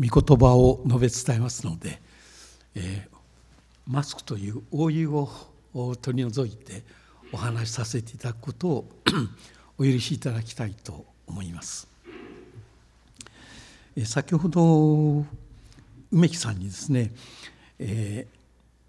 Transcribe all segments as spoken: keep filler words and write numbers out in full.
御言葉を述べ伝えますので、えー、マスクという覆いを取り除いてお話しさせていただくことをお許しいただきたいと思います。えー、先ほど梅木さんにですね、えー、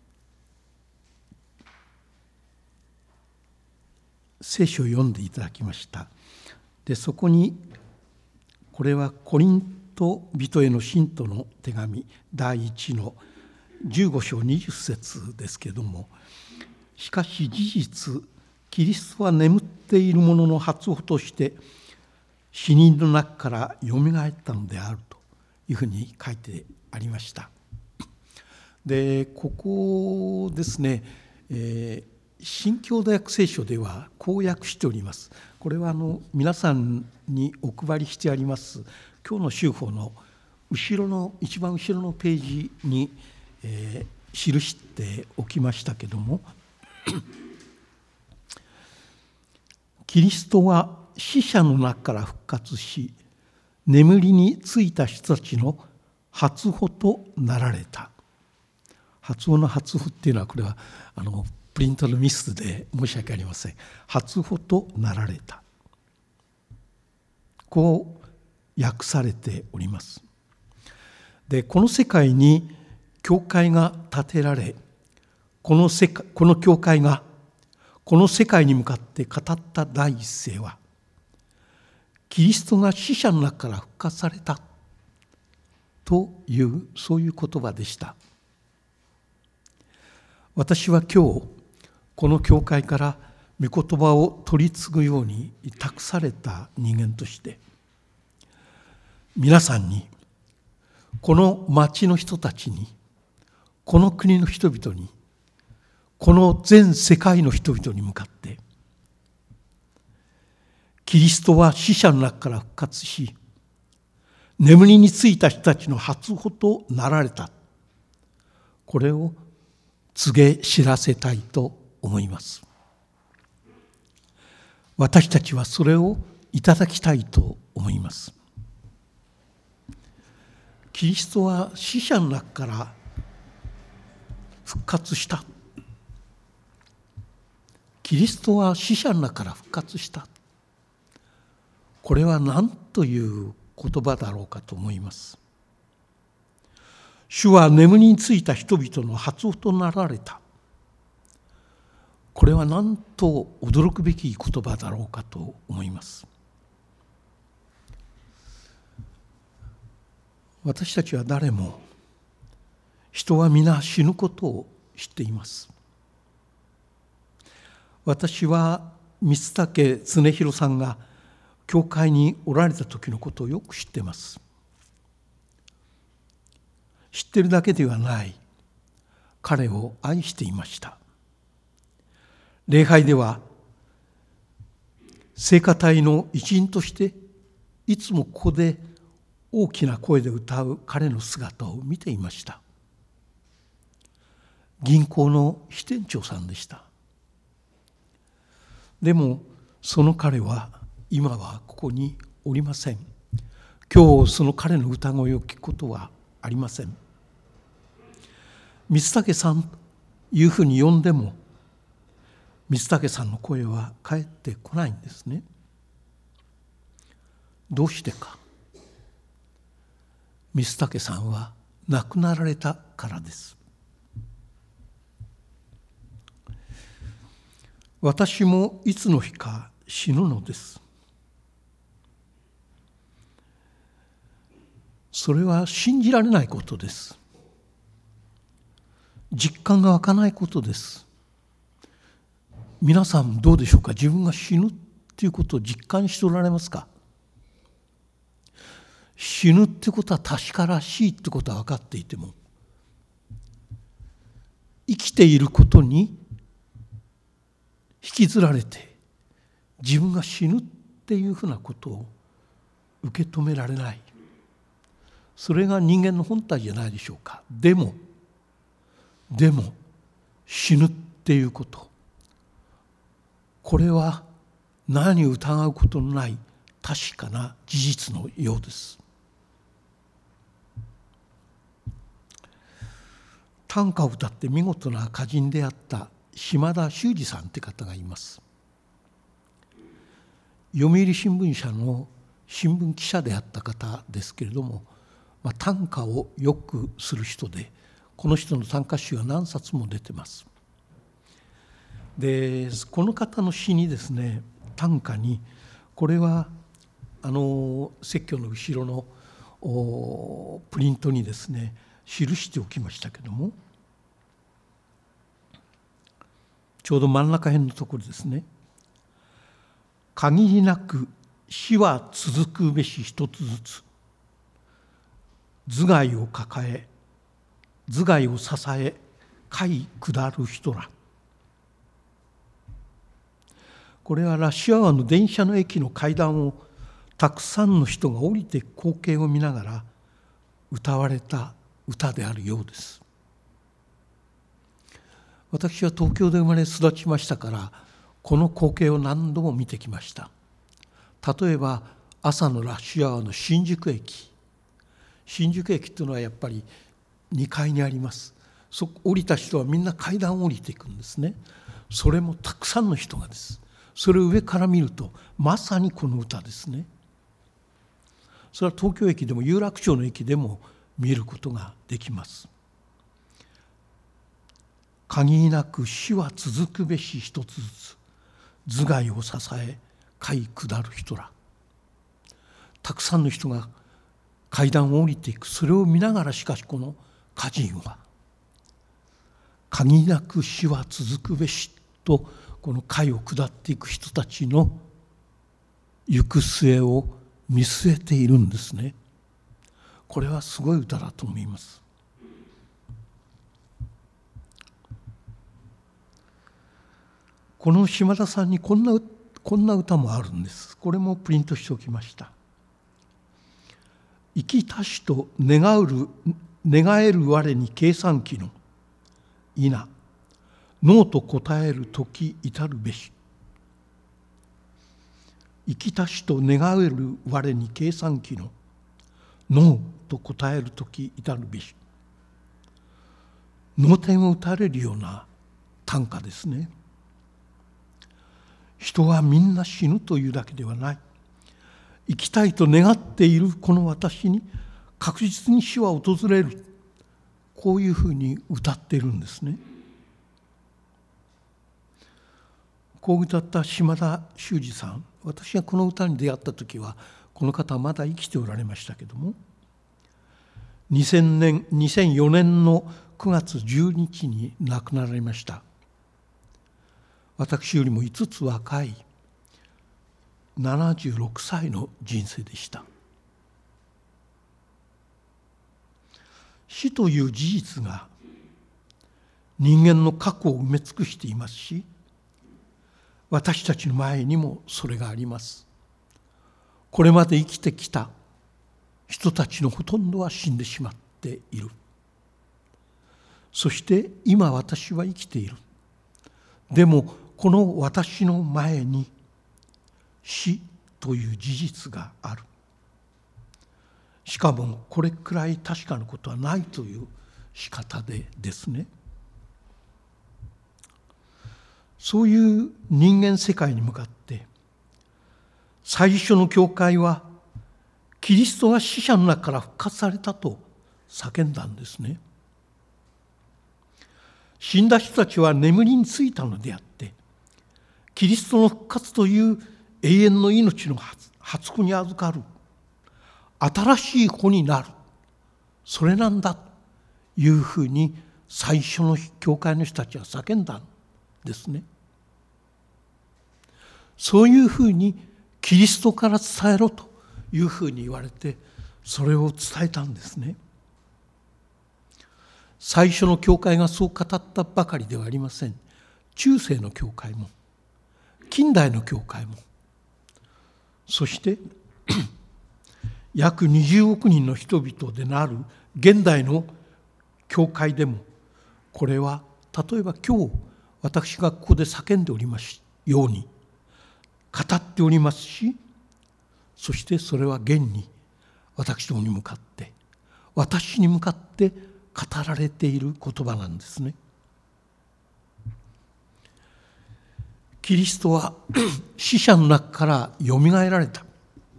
聖書を読んでいただきました。でそこにこれはコリント人への信徒の手紙だいいちのじゅうご章にじゅっ節ですけれども、しかし事実キリストは眠っている者の初歩として死人の中からよみがえったのであるというふうに書いてありました。でここですね、えー新共同訳聖書ではこう訳しております。これはあの皆さんにお配りしてあります今日の週報の後ろの一番後ろのページに、えー、記しておきましたけどもキリストは死者の中から復活し眠りについた人たちの初歩となられた。発音の初歩っていうのはこれはあのプリントのミスで申し訳ありません。初歩となられた。こう訳されております。で、この世界に教会が建てられ、この世界、この教会がこの世界に向かって語った第一声は、キリストが死者の中から復活されたというそういう言葉でした。私は今日この教会から御言葉を取り継ぐように託された人間として皆さんにこの町の人たちにこの国の人々にこの全世界の人々に向かってキリストは死者の中から復活し眠りについた人たちの初歩となられた、これを告げ知らせたいと思います。私たちはそれをいただきたいと思います。キリストは死者の中から復活した。キリストは死者の中から復活した。これは何という言葉だろうかと思います。主は眠りについた人々の初歩となられた。これはなんと驚くべき言葉だろうかと思います。私たちは誰も人は皆死ぬことを知っています。私は光武恒弘さんが教会におられた時のことをよく知っています。知っているだけではない、彼を愛していました。礼拝では聖歌隊の一員としていつもここで大きな声で歌う彼の姿を見ていました。銀行の支店長さんでした。でもその彼は今はここにおりません。今日その彼の歌声を聞くことはありません。光武さんというふうに呼んでも光武さんの声は返ってこないんですね。どうしてか。光武さんは亡くなられたからです。私もいつの日か死ぬのです。それは信じられないことです。実感が湧かないことです。皆さんどうでしょうか。自分が死ぬっていうことを実感しておられますか。死ぬってことは確からしいってことは分かっていても、生きていることに引きずられて自分が死ぬっていうふうなことを受け止められない、それが人間の本体じゃないでしょうか。でもでも死ぬっていうこと、これは何を疑うことのない確かな事実のようです。 短歌を歌って見事な歌人であった島田修二さんという方がいます。読売新聞社の新聞記者であった方ですけれども、まあ、短歌をよくする人で、この人の短歌集は何冊も出てます。でこの方の詩にですね、短歌に、これはあの説教の後ろのプリントにですね記しておきましたけども、ちょうど真ん中辺のところですね。限りなく死は続くべし一つずつ、頭蓋を抱え頭蓋を支え飼い下る人ら。これはラシア湾の電車の駅の階段をたくさんの人が降りていく光景を見ながら歌われた歌であるようです。私は東京で生まれ育ちましたから、この光景を何度も見てきました。例えば朝のラッシュアワーの新宿駅。新宿駅というのはやっぱりにかいにあります。そこ降りた人はみんな階段を降りていくんですね。それもたくさんの人がです。それを上から見るとまさにこの歌ですね。それは東京駅でも有楽町の駅でも見ることができます。限りなく死は続くべし一つずつ、頭蓋を支え飼い下る人ら。たくさんの人が階段を降りていく。それを見ながら、しかしこの歌人は限りなく死は続くべしと、この階を下っていく人たちの行く末を見据えているんですね。これはすごい歌だと思います。この島田さんにこんな、こんな歌もあるんです。これもプリントしておきました。生きたしと願うる願える我に計算機の否、ノーと答える時至るべし。生きたしと願える我に計算機のノーと答える時至るべし。脳天を打たれるような短歌ですね。人はみんな死ぬというだけではない。生きたいと願っているこの私に確実に死は訪れる。こういうふうに歌っているんですね。こう歌った島田修二さん、私がこの歌に出会った時はこの方はまだ生きておられましたけども、にせんねんにせんよねんのくがつじゅうににちに亡くなられました。私よりもいつつ若いななじゅうろくさいの人生でした。死という事実が人間の過去を埋め尽くしていますし、私たちの前にもそれがあります。これまで生きてきた人たちのほとんどは死んでしまっている。そして今私は生きている。でもこの私の前に死という事実がある。しかもこれくらい確かなことはないという仕方でですね。そういう人間世界に向かって最初の教会はキリストが死者の中から復活されたと叫んだんですね。死んだ人たちは眠りについたのであって、キリストの復活という永遠の命の初子に預かる新しい子になる、それなんだというふうに最初の教会の人たちは叫んだんですね。そういうふうにキリストから伝えろというふうに言われて、それを伝えたんですね。最初の教会がそう語ったばかりではありません。中世の教会も近代の教会も、そして約にじゅうおくにんの人々でなる現代の教会でも、これは例えば今日私がここで叫んでおりますように語っておりますし、そしてそれは現に私どもに向かって私に向かってられている言葉なんですね。キリストは死者の中からよみがえられた。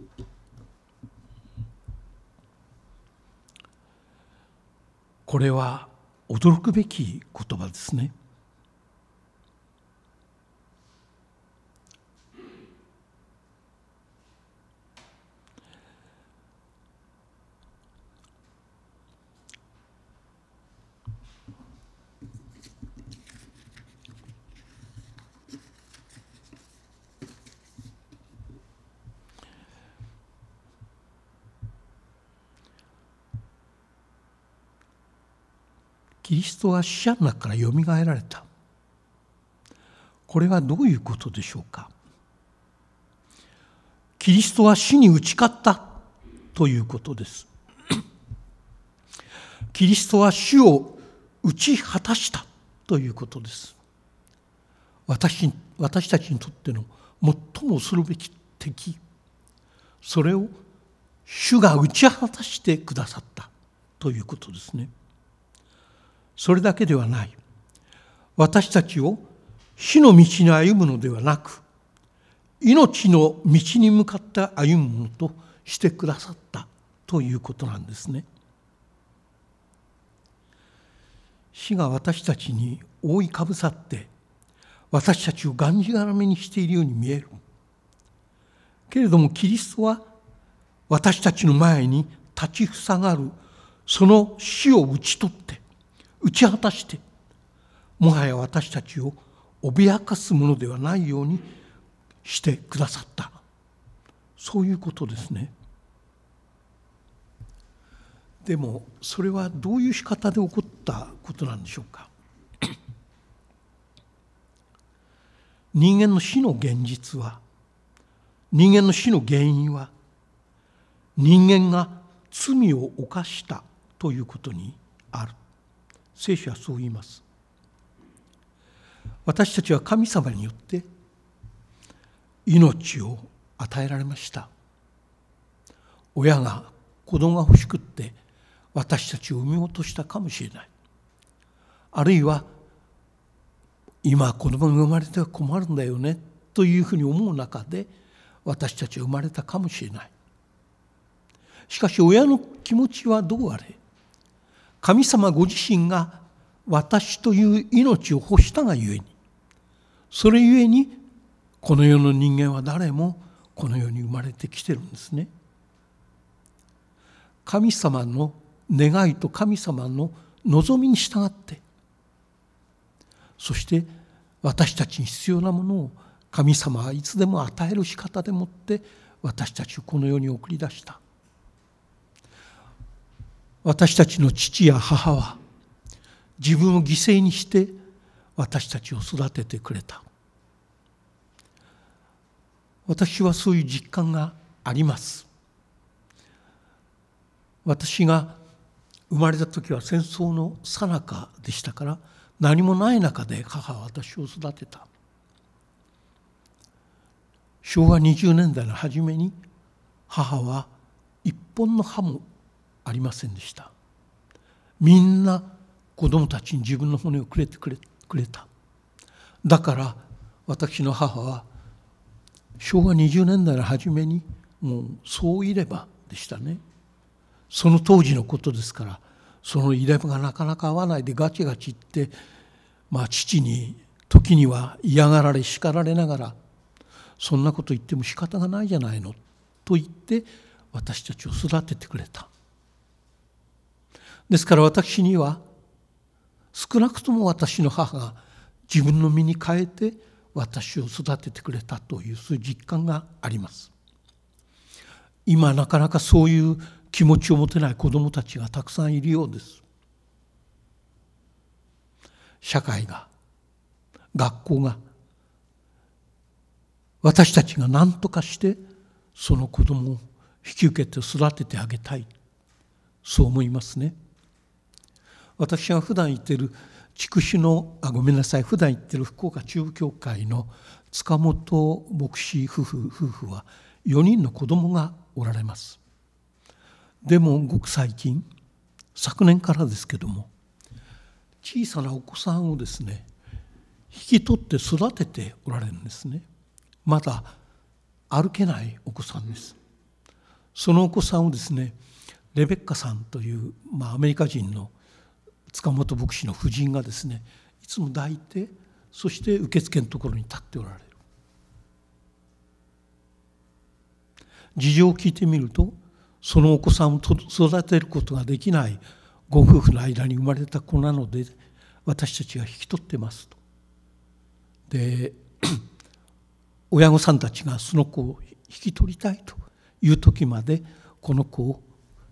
これは驚くべき言葉ですね。キリストは死者の中からよみがえられた。これはどういうことでしょうか。キリストは死に打ち勝ったということです。キリストは死を打ち果たしたということです。私、私たちにとっての最も恐るべき敵、それを主が打ち果たしてくださったということですね。それだけではない。私たちを死の道に歩むのではなく、命の道に向かって歩むものとしてくださったということなんですね。死が私たちに覆いかぶさって、私たちをがんじがらめにしているように見える。けれどもキリストは私たちの前に立ちふさがるその死を打ち取って、打ち果たして、もはや私たちを脅かすものではないようにしてくださった。そういうことですね。でもそれはどういう仕方で起こったことなんでしょうか。人間の死の現実は、人間の死の原因は、人間が罪を犯したということにある。聖書はそう言います。私たちは神様によって命を与えられました。親が子供が欲しくって私たちを産み落としたかもしれない。あるいは今子供が生まれては困るんだよねというふうに思う中で私たちは生まれたかもしれない。しかし親の気持ちはどうあれ、神様ご自身が私という命を欲したがゆえに、それゆえにこの世の人間は誰もこの世に生まれてきてるんですね。神様の願いと神様の望みに従って、そして私たちに必要なものを神様はいつでも与える仕方でもって私たちをこの世に送り出した。私たちの父や母は自分を犠牲にして私たちを育ててくれた。私はそういう実感があります。私が生まれた時は戦争の最中でしたから、何もない中で母は私を育てた。しょうわにじゅうねんだいの初めに母は一本の歯もありませんでした。みんな子供たちに自分の骨をくれてくれ、くれた。だから私の母はしょうわにじゅうねんだいの初めにもうそういればでしたね。その当時のことですから、その入れ歯がなかなか合わないでガチガチ言って、まあ父に時には嫌がられ叱られながら、そんなこと言っても仕方がないじゃないのと言って私たちを育ててくれた。ですから私には少なくとも私の母が自分の身に変えて私を育ててくれたというそういう実感があります。今なかなかそういう気持ちを持てない子どもたちがたくさんいるようです。社会が、学校が、私たちが何とかしてその子どもを引き受けて育ててあげたい、そう思いますね。私が普段行っている筑紫のあごめんなさい普段行っている福岡中部教会の塚本牧師夫婦夫婦はよにんの子どもがおられます。でもごく最近昨年からですけども、小さなお子さんをですね、引き取って育てておられるんですね。まだ歩けないお子さんです。そのお子さんをですね、レベッカさんという、まあ、アメリカ人の塚本牧師の夫人がですね、いつも抱いて、そして受付のところに立っておられる。事情を聞いてみると、そのお子さんを育てることができないご夫婦の間に生まれた子なので、私たちが引き取ってますと。で、親御さんたちがその子を引き取りたいという時まで、この子を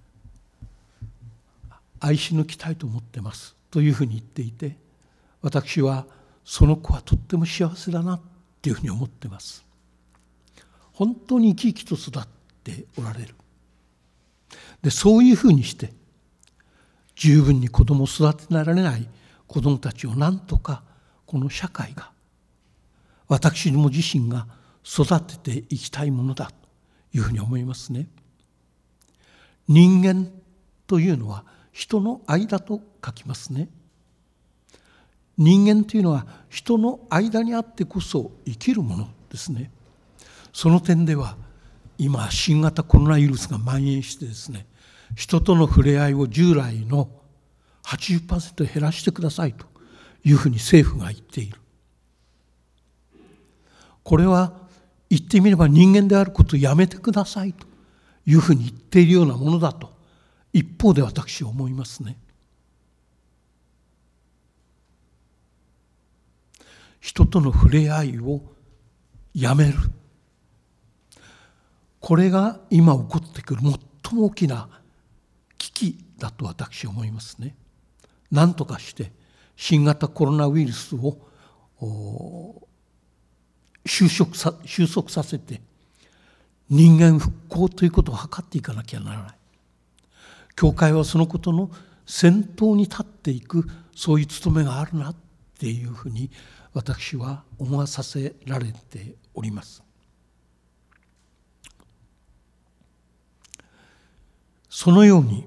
愛し抜きたいと思ってますというふうに言っていて、私はその子はとっても幸せだなっていうふうに思ってます。本当に生き生きと育っておられる。で、そういうふうにして十分に子供を育てられない子供たちをなんとかこの社会が、私も自身が育てていきたいものだというふうに思いますね。人間というのは人の間と書きますね。人間というのは人の間にあってこそ生きるものですね。その点では今新型コロナウイルスが蔓延してですね、人との触れ合いを従来の はちじゅっパーセント 減らしてくださいというふうに政府が言っている。これは言ってみれば人間であることをやめてくださいというふうに言っているようなものだと一方で私は思いますね。人との触れ合いをやめる。これが今起こってくる最も大きな危機だと私は思いますね。何とかして新型コロナウイルスを収束さ、収束させて人間復興ということを図っていかなきゃならない。教会はそのことの先頭に立っていく、そういう務めがあるなっていうふうに私は思わさせられております。そのように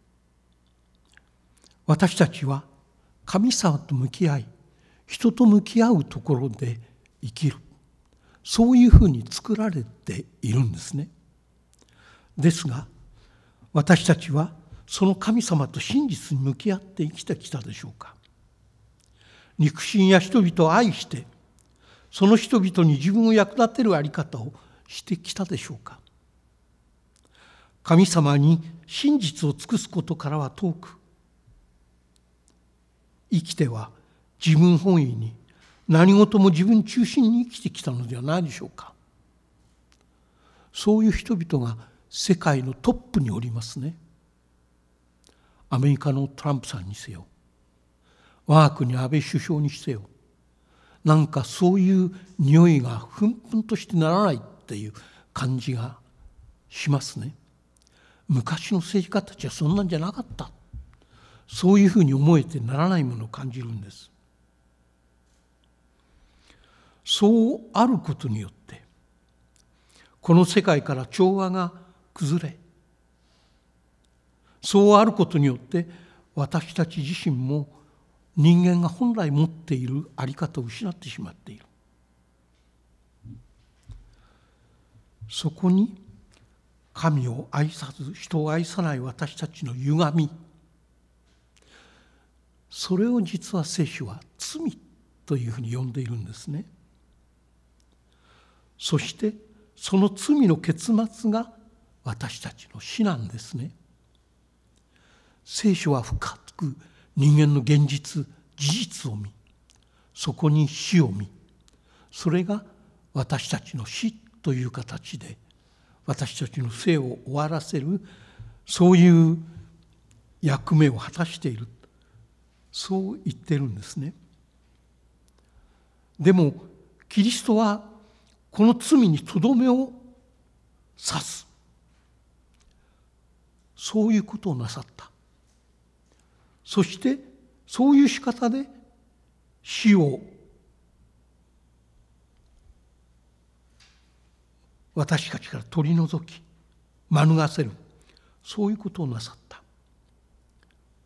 私たちは神様と向き合い、人と向き合うところで生きる、そういうふうに作られているんですね。ですが私たちはその神様と真実に向き合って生きてきたでしょうか。肉親や人々を愛して、その人々に自分を役立てる在り方をしてきたでしょうか。神様に真実を尽くすことからは遠く、生きては自分本位に、何事も自分中心に生きてきたのではないでしょうか。そういう人々が世界のトップにおりますね。アメリカのトランプさんにせよ、我が国安倍首相にせよ、なんかそういう匂いがふんふんとしてならないっていう感じがしますね。昔の政治家たちはそんなんじゃなかった、そういうふうに思えてならないものを感じるんです。そうあることによってこの世界から調和が崩れ、そうあることによって私たち自身も人間が本来持っている在り方を失ってしまっている。そこに神を愛さず人を愛さない私たちの歪み、それを実は聖書は罪というふうに呼んでいるんですね。そしてその罪の結末が私たちの死なんですね。聖書は深く人間の現実、事実を見、そこに死を見、それが私たちの死という形で私たちの生を終わらせる、そういう役目を果たしている、そう言ってるんですね。でもキリストはこの罪にとどめを刺す、そういうことをなさった。そしてそういう仕方で死を私たちから取り除き免れる、そういうことをなさった。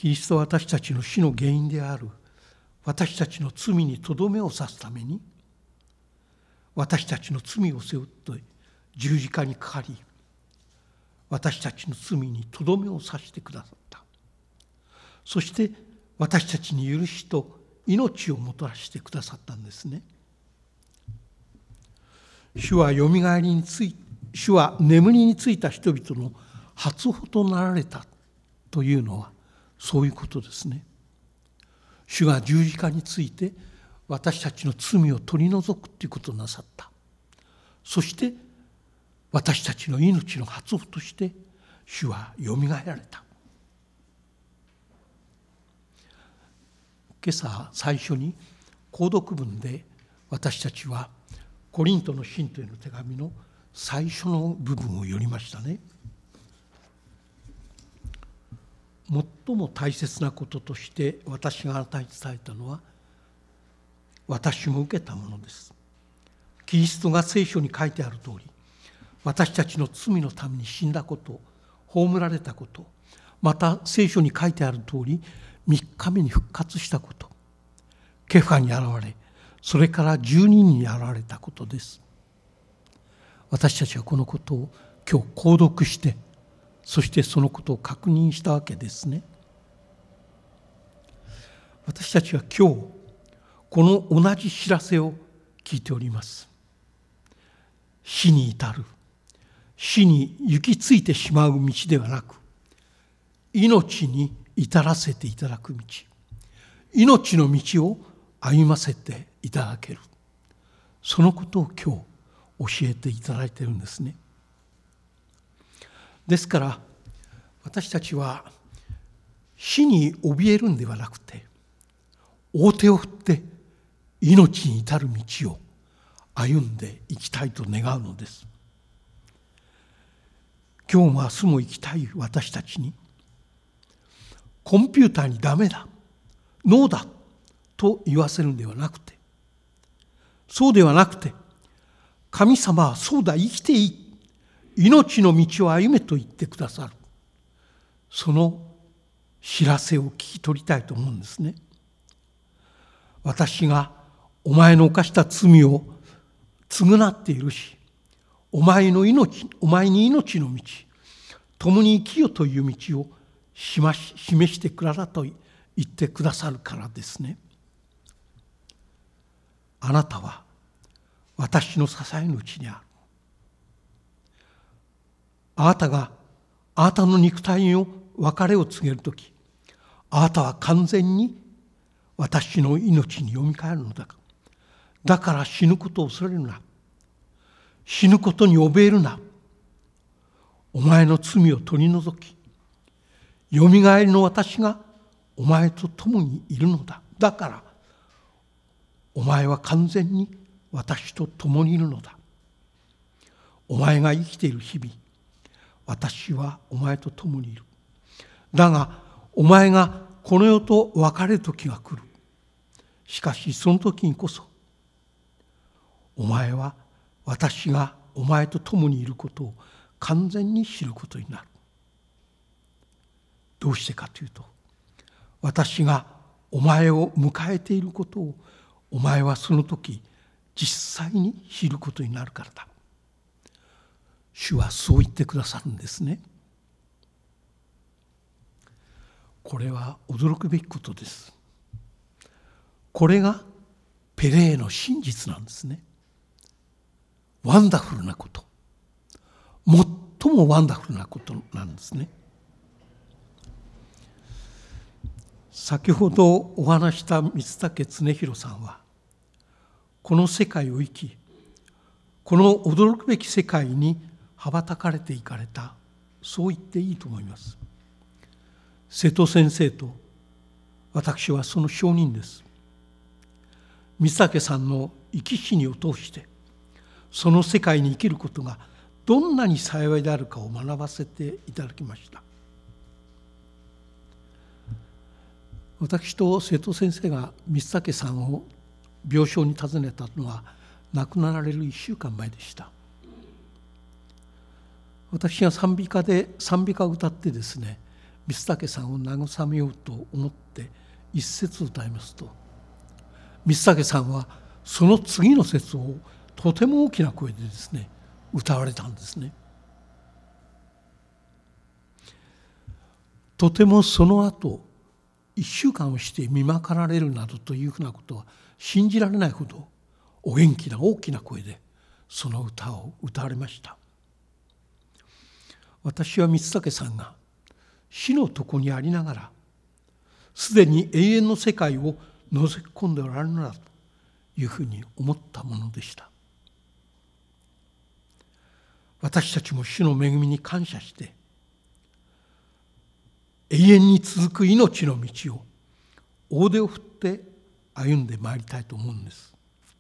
キリストは私たちの死の原因である私たちの罪にとどめを刺すために、私たちの罪を背負って十字架にかかり、私たちの罪にとどめを刺してくださった。そして私たちに許しと命をもたらしてくださったんですね。主はよみがえりについ主は眠りについた人々の初歩となられたというのはそういうことですね。主が十字架について私たちの罪を取り除くということをなさった。そして私たちの命の初歩として主はよみがえられた。今朝最初に購読文で私たちはコリントの信徒への手紙の最初の部分を読みましたね。最も大切なこととして私があなたに伝えたのは、私も受けたものです。キリストが聖書に書いてある通り、私たちの罪のために死んだこと、葬られたこと、また聖書に書いてある通り、みっかめに復活したこと、ケファに現れ、それからじゅうににんに現れたことです。私たちはこのことを今日購読して、そしてそのことを確認したわけですね。私たちは今日この同じ知らせを聞いております。死に至る、死に行き着いてしまう道ではなく、命に至らせていただく道、命の道を歩ませていただける、そのことを今日教えていただいているんですね。ですから私たちは死に怯えるんではなくて、大手を振って命に至る道を歩んでいきたいと願うのです。今日も明日も生きたい私たちに、コンピューターにダメだ、ノーだと言わせるんではなくて、そうではなくて、神様はそうだ、生きていい、命の道を歩めと言ってくださる、その知らせを聞き取りたいと思うんですね。私がお前の犯した罪を償っているし、お前の命、お前に命の道、共に生きよという道を示してくださと言ってくださるからですね。あなたは私の支えのうちにある。あなたがあなたの肉体の別れを告げるとき、あなたは完全に私の命によみがえるのだから。だから死ぬことを恐れるな。死ぬことに怯えるな。お前の罪を取り除き、よみがえりの私がお前と共にいるのだ。だからお前は完全に私と共にいるのだ。お前が生きている日々、私はお前と共にいる。だがお前がこの世と別れる時が来る。しかしその時にこそお前は私がお前と共にいることを完全に知ることになる。どうしてかというと、私がお前を迎えていることをお前はその時実際に知ることになるからだ。主はそう言ってくださるんですね。これは驚くべきことです。これがペレーの真実なんですね。ワンダフルなこと、最もワンダフルなことなんですね。先ほどお話した光武恒弘さんは、この世界を生き、この驚くべき世界に羽ばたかれていかれた、そう言っていいと思います。瀬戸先生と私はその証人です。光武さんの生き死にを通して、その世界に生きることがどんなに幸いであるかを学ばせていただきました。私と瀬戸先生が光武さんを病床に訪ねたのは亡くなられるいっしゅうかんまえでした。私が賛美歌で賛美歌を歌ってですね、 光武さんを慰めようと思って一節歌いますと、光武さんはその次の節をとても大きな声でですね歌われたんですね。とてもその後一週間をして見まかられるなどというふうなことは信じられないほどお元気な大きな声でその歌を歌われました。私は光武さんが死の床にありながらすでに永遠の世界を覗き込んでおられるのだというふうに思ったものでした。私たちも主の恵みに感謝して永遠に続く命の道を大手を振って歩んでまいりたいと思うんです。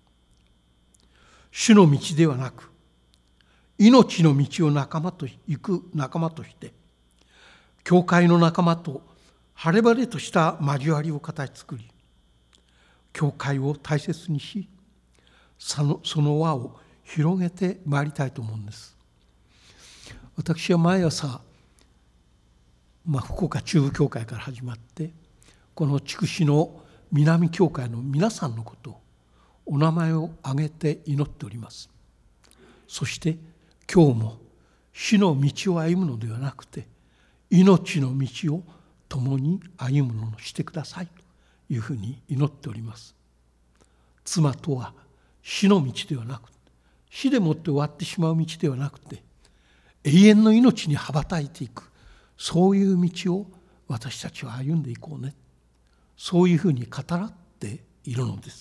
主の道ではなく命の道を仲間と行く仲間として教会の仲間と晴れ晴れとした交わりを形作り、教会を大切にしその、その輪を広げてまいりたいと思うんです。私は毎朝、まあ、福岡中部教会から始まってこの筑紫の南教会の皆さんのことをお名前を挙げて祈っております。そして今日も死の道を歩むのではなくて命の道を共に歩むのをしてくださいというふうに祈っております。妻とは死の道ではなく死でもって終わってしまう道ではなくて永遠の命に羽ばたいていく、そういう道を私たちは歩んでいこうね、そういうふうに語らっているのです。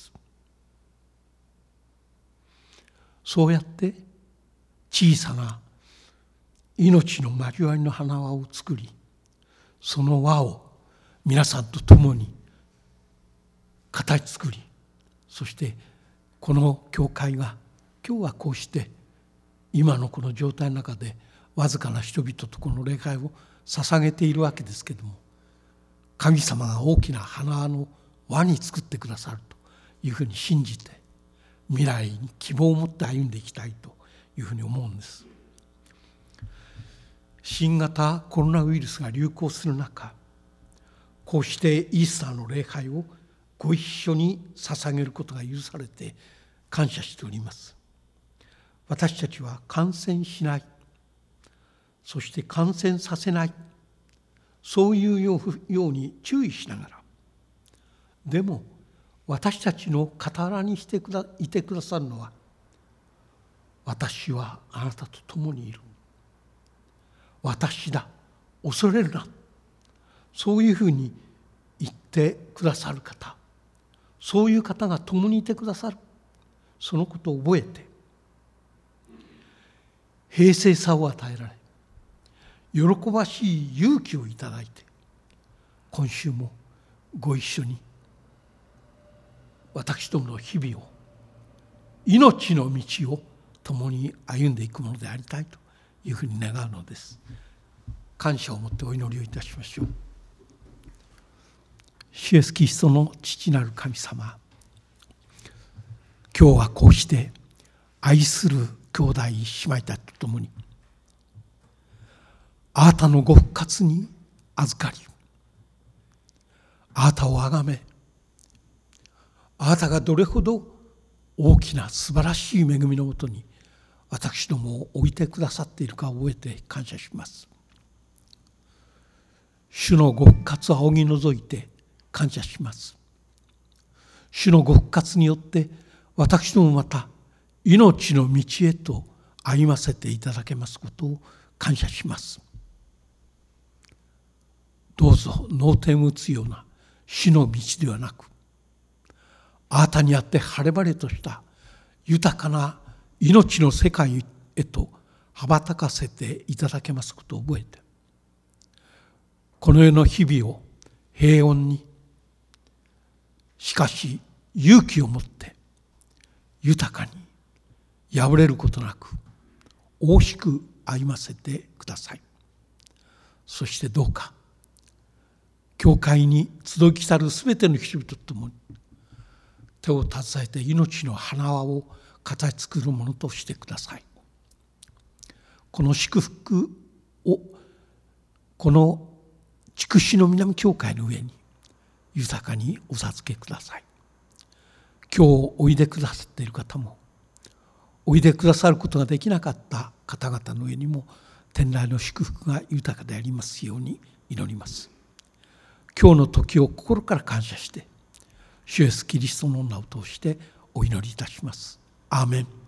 そうやって小さな命の交わりの花輪を作り、その輪を皆さんと共に形作り、そしてこの教会が今日はこうして今のこの状態の中でわずかな人々とこの礼拝を捧げているわけですけれども、神様が大きな花の輪に作ってくださるというふうに信じて未来に希望を持って歩んでいきたいというふうに思うんです。新型コロナウイルスが流行する中、こうしてイースターの礼拝をご一緒に捧げることが許されて感謝しております。私たちは感染しない、そして感染させない、そういうように注意しながら、でも私たちの傍らにしてくだいてくださるのは、私はあなたと共にいる、私だ、恐れるな、そういうふうに言ってくださる方、そういう方が共にいてくださる、そのことを覚えて平静さを与えられ、喜ばしい勇気をいただいて、今週もご一緒に私どもの日々を、命の道を共に歩んでいくものでありたいというふうに願うのです。感謝を持ってお祈りをいたしましょう。主イエスキリストの父なる神様、今日はこうして愛する兄弟姉妹たちと共にあなたのご復活に預かり、あなたをあがめ、あなたがどれほど大きな素晴らしい恵みのもとに私どもを置いてくださっているかを覚えて感謝します。主のご復活を仰ぎ除いて感謝します。主のご復活によって私どもまた命の道へと歩ませていただけますことを感謝します。どうぞ脳天を打つような死の道ではなく、あなたにあって晴れ晴れとした豊かな命の世界へと羽ばたかせていただけますことを覚えて、この世の日々を平穏に、しかし勇気を持って豊かに破れることなく大しく歩ませてください。そしてどうか教会に集い来たるすべての人々と共に手を携えて命の花輪を形作るものとしてください。この祝福をこの筑紫の南教会の上に豊かにお授けください。今日おいでくださっている方も、おいでくださることができなかった方々の上にも天来の祝福が豊かでありますように祈ります。今日の時を心から感謝して、主イエスキリストの名を通してお祈りいたします。アーメン。